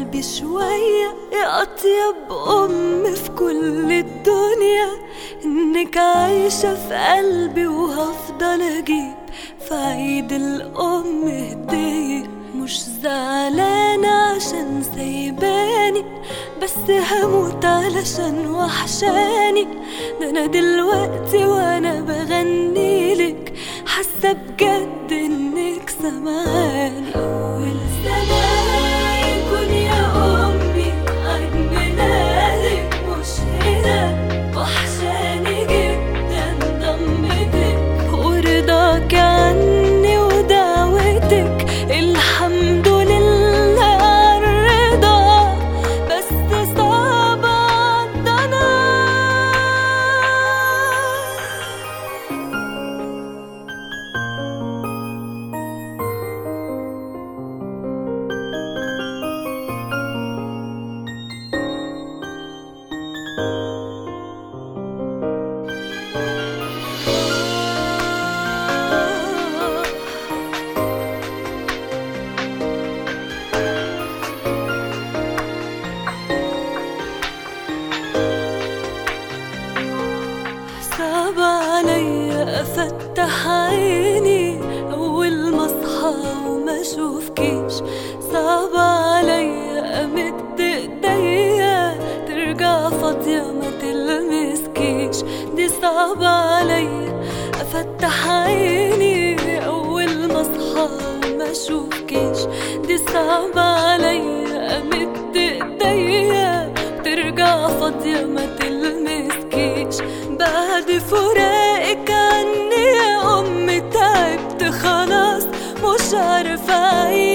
قلبي شوية يا أطيب أم في كل الدنيا، إنك عايشة في قلبي وهفضل أجيب في عيد الأم هدية. مش زعلانة عشان سايباني، بس هموت علشان وحشاني. ده أنا دلوقتي وأنا بغنيلك حاسة بجد إنك سامعاني. أول سنة يكون يا أمي عيد ميلادك مش هنا، وحشاني جدا ضمتك ورضاك عني ودعوتك. الحمد لله عالرضا بس صعب عالضنا. صعب عليا افتح عيني اول ما اصحى وما اشوفكيش. صعب عليا امد ايديا ترجع فاضيه ما تلمسكيش. دي صعب عليا افتح عيني اول ما اصحى وما اشوفكيش. دي صعب عليا امد ايديا ترجع فاضيه ما تلمسكيش. بعد فراقك عني يا أمي تعبت خلاص، مش عارفة أعيش